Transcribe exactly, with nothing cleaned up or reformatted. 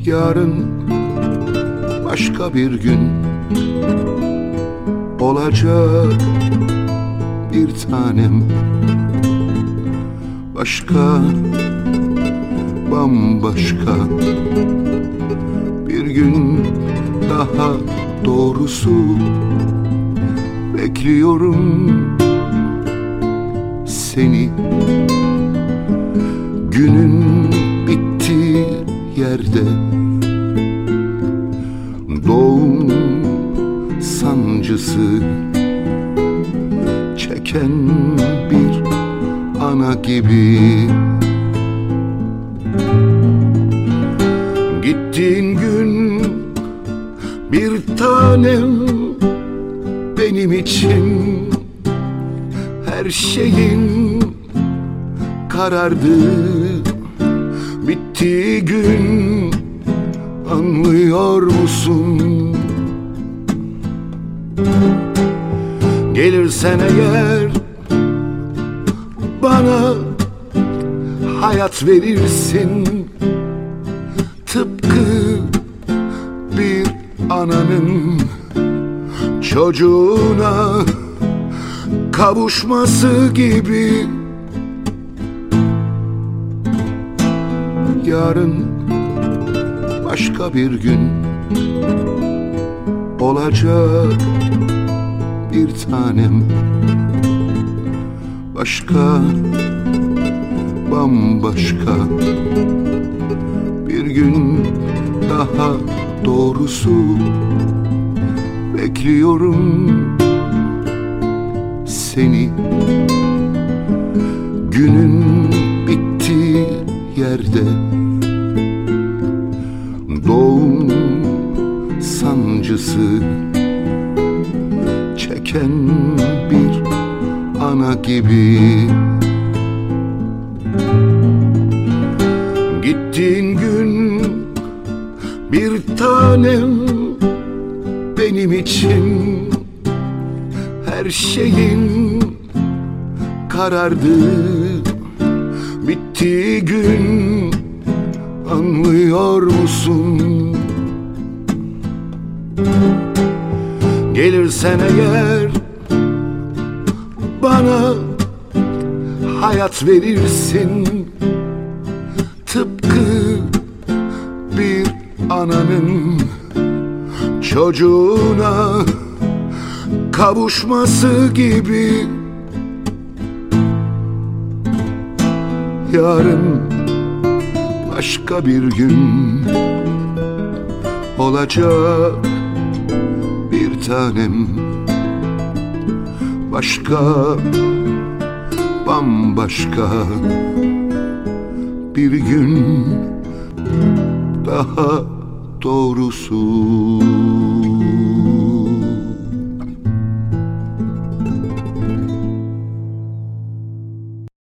Yarın başka bir gün olacak bir tanem. Başka, bambaşka bir gün, daha doğrusu bekliyorum seni. Günün bittiği yerde doğum sancısı çeken bir ana gibi. Gittiğin gün bir tanem, benim için her şeyin karardı. Bittiği gün anlıyor musun? Gelirsen eğer bana hayat verirsin, tıpkı bir ananın çocuğuna kavuşması gibi. Yarın başka bir gün olacak bir tanem. Başka, bambaşka bir gün, daha doğrusu bekliyorum seni. Günün bittiği yerde doğum sancısı çeken bir ana gibi. Gittiğin gün bir tanem, benim için her şeyin karardı. Bittiği gün anlıyor musun? Gelirsen eğer bana hayat verirsin, tıpkı bir ananın çocuğuna kavuşması gibi. Yarın başka bir gün olacak bir tanem. Başka, bambaşka bir gün, daha doğrusu.